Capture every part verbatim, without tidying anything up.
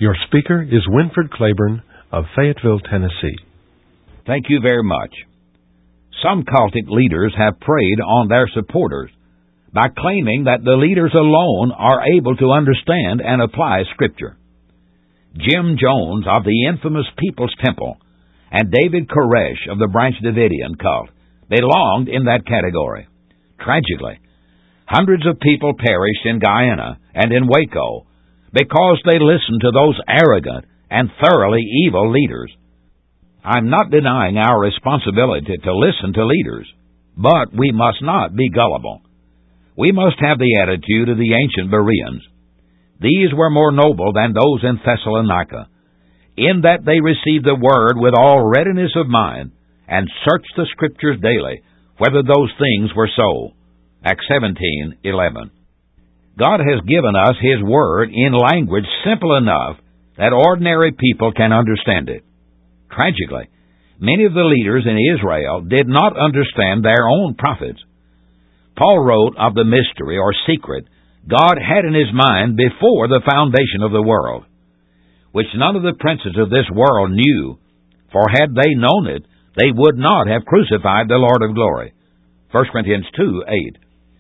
Your speaker is Winfred Claiborne of Fayetteville, Tennessee. Thank you very much. Some cultic leaders have preyed on their supporters by claiming that the leaders alone are able to understand and apply Scripture. Jim Jones of the infamous People's Temple and David Koresh of the Branch Davidian cult belonged in that category. Tragically, hundreds of people perished in Guyana and in Waco because they listened to those arrogant and thoroughly evil leaders. I'm not denying our responsibility to listen to leaders, but we must not be gullible. We must have the attitude of the ancient Bereans. These were more noble than those in Thessalonica, in that they received the Word with all readiness of mind, and searched the Scriptures daily, whether those things were so. Acts seventeen eleven. God has given us His Word in language simple enough that ordinary people can understand it. Tragically, many of the leaders in Israel did not understand their own prophets. Paul wrote of the mystery or secret God had in His mind before the foundation of the world, which none of the princes of this world knew, for had they known it, they would not have crucified the Lord of glory. First Corinthians two eight.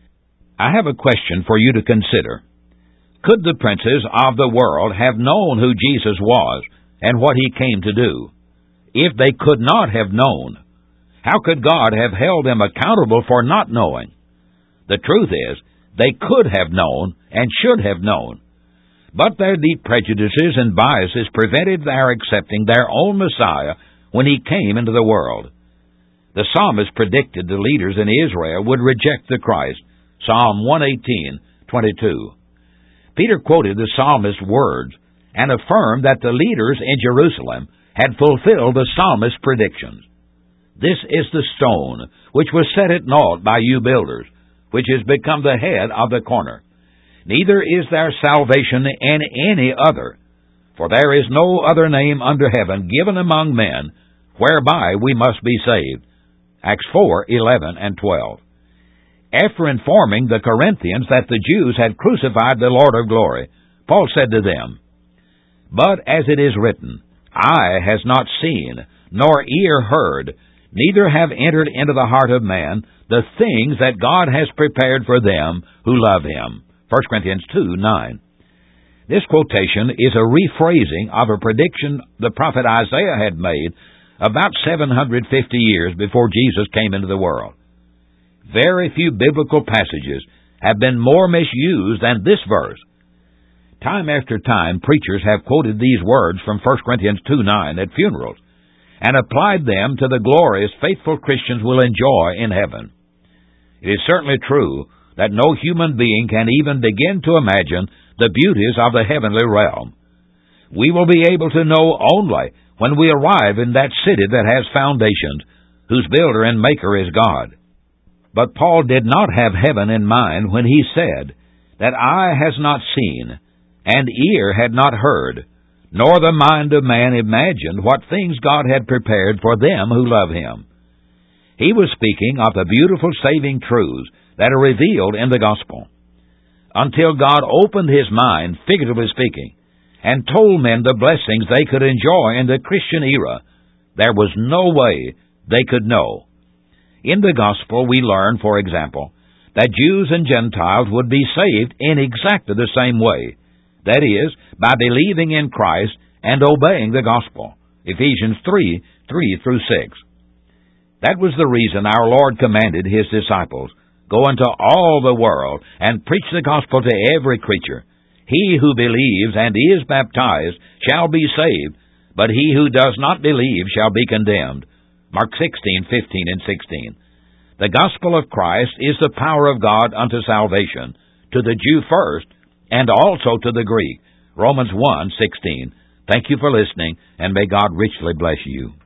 I have a question for you to consider. Could the princes of the world have known who Jesus was and what He came to do? If they could not have known, how could God have held them accountable for not knowing? The truth is, they could have known and should have known, but their deep prejudices and biases prevented their accepting their own Messiah when He came into the world. The psalmist predicted the leaders in Israel would reject the Christ, Psalm one eighteen twenty-two. Peter quoted the psalmist's words and affirmed that the leaders in Jerusalem had fulfilled the psalmist's predictions. This is the stone which was set at naught by you builders, which has become the head of the corner. Neither is there salvation in any other, for there is no other name under heaven given among men whereby we must be saved. Acts four eleven and twelve. After informing the Corinthians that the Jews had crucified the Lord of glory, Paul said to them, "But as it is written, eye has not seen, nor ear heard, neither have entered into the heart of man the things that God has prepared for them who love Him." First Corinthians two nine. This quotation is a rephrasing of a prediction the prophet Isaiah had made about seven hundred fifty years before Jesus came into the world. Very few biblical passages have been more misused than this verse. Time after time, preachers have quoted these words from First Corinthians two nine at funerals and applied them to the glories faithful Christians will enjoy in heaven. It is certainly true that no human being can even begin to imagine the beauties of the heavenly realm. We will be able to know only when we arrive in that city that has foundations, whose builder and maker is God. But Paul did not have heaven in mind when he said that eye has not seen, and ear had not heard, nor the mind of man imagined what things God had prepared for them who love Him. He was speaking of the beautiful saving truths that are revealed in the gospel. Until God opened His mind, figuratively speaking, and told men the blessings they could enjoy in the Christian era, there was no way they could know. In the gospel we learn, for example, that Jews and Gentiles would be saved in exactly the same way, that is, by believing in Christ and obeying the gospel. Ephesians three three through six. That was the reason our Lord commanded His disciples, "Go into all the world and preach the gospel to every creature. He who believes and is baptized shall be saved, but he who does not believe shall be condemned." Mark sixteen fifteen and sixteen. The gospel of Christ is the power of God unto salvation, to the Jew first, and also to the Greek. Romans one sixteen. Thank you for listening, and may God richly bless you.